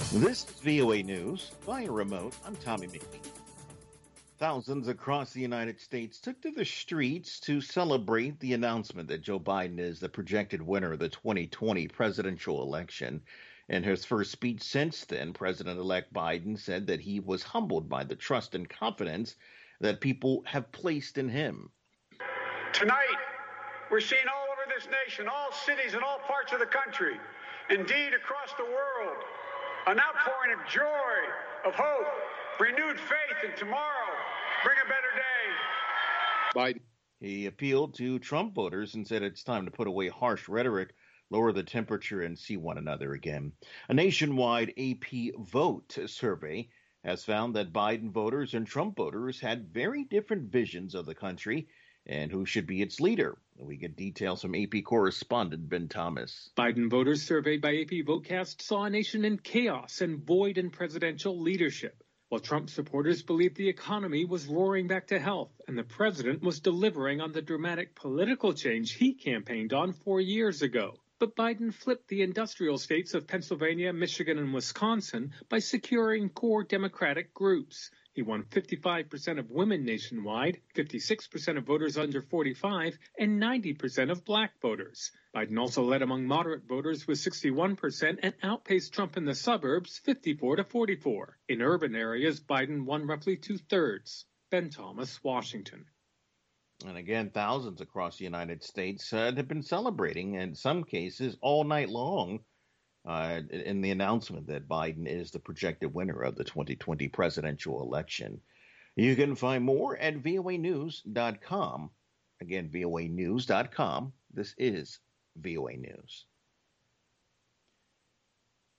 This is VOA News. Via remote, I'm Tommy Meek. Thousands across the United States took to the streets to celebrate the announcement that Joe Biden is the projected winner of the 2020 presidential election. In his first speech since then, President-elect Biden said that he was humbled by the trust and confidence that people have placed in him. Tonight, we're seeing all over this nation, all cities and all parts of the country, indeed across the world, an outpouring of joy, of hope, renewed faith, and tomorrow bring a better day. Biden. He appealed to Trump voters and said it's time to put away harsh rhetoric, lower the temperature, and see one another again. A nationwide AP Vote survey has found that Biden voters and Trump voters had very different visions of the country and who should be its leader. We get details from AP correspondent Ben Thomas. Biden voters surveyed by AP Votecast saw a nation in chaos and void in presidential leadership, while Trump supporters believed the economy was roaring back to health and the president was delivering on the dramatic political change he campaigned on 4 years ago. But Biden flipped the industrial states of Pennsylvania, Michigan, and Wisconsin by securing core Democratic groups. He won 55% of women nationwide, 56% of voters under 45, and 90% of black voters. Biden also led among moderate voters with 61% and outpaced Trump in the suburbs 54-44. In urban areas, Biden won roughly two-thirds. Ben Thomas, Washington. And again, thousands across the United States have been celebrating, in some cases, all night long, in the announcement that Biden is the projected winner of the 2020 presidential election. You can find more at voanews.com. Again, voanews.com. This is VOA News.